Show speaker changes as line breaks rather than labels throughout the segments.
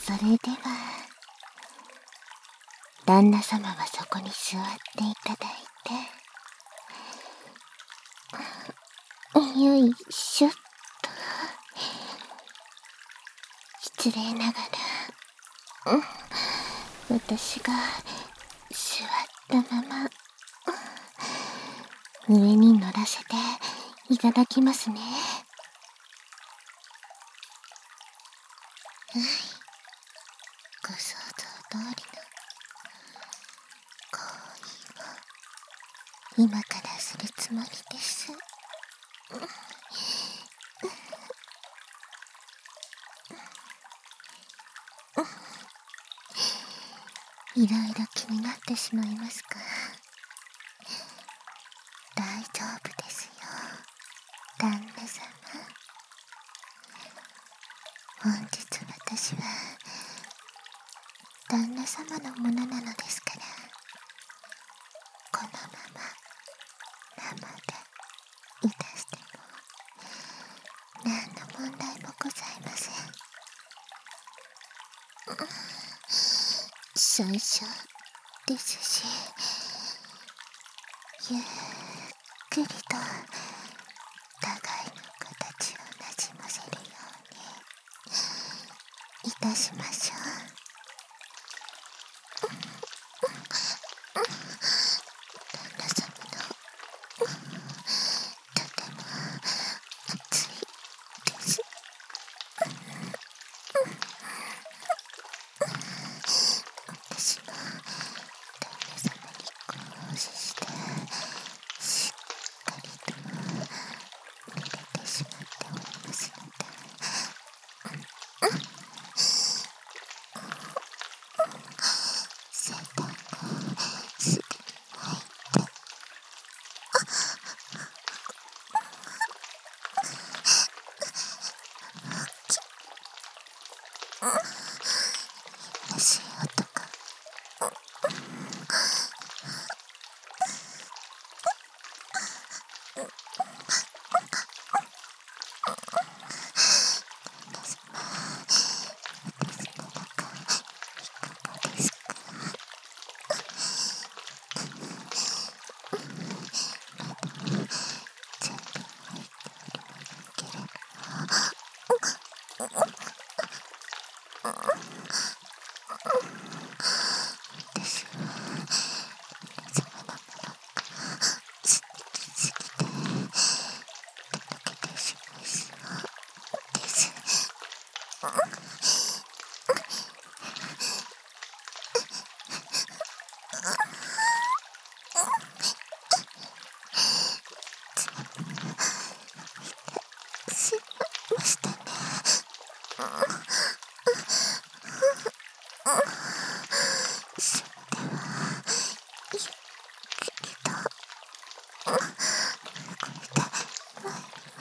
それでは旦那様はそこに座っていただいて、よいしょっと。失礼ながら、私が座ったまま上に乗らせていただきますね。はい、ご想像通りの行為を今からするつもりです。いろいろ気になってしまいますか？大丈夫ですよ、旦那様。本日私は旦那様のものなのですから、このまま生でいたしても何の問題もございません。最初ですし、ゆっくりと互いの形をなじませるようにいたしましょう。旦那様のとても熱いです。私も旦那様にこうしてしっかりと濡れてしまっておりますので、セーターがすぐに入って優しい音がしましたね。それではゆっくりと動いてまいります。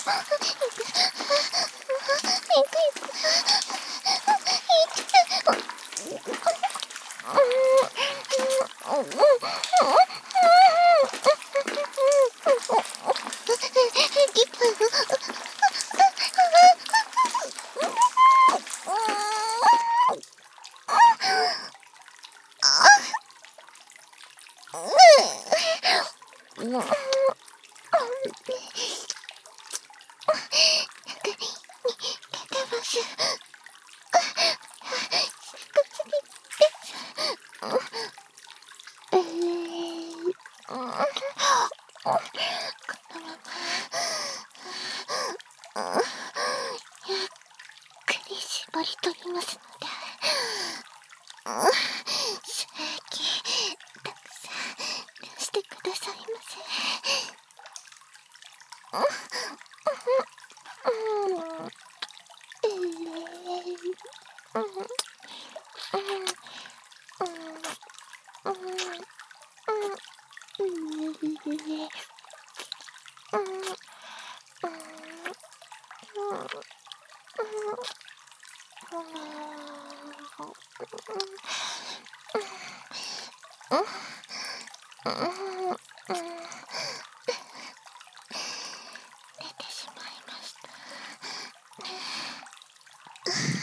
絞り取りますので、精液たくさん出してくださいませ。出てしまいました。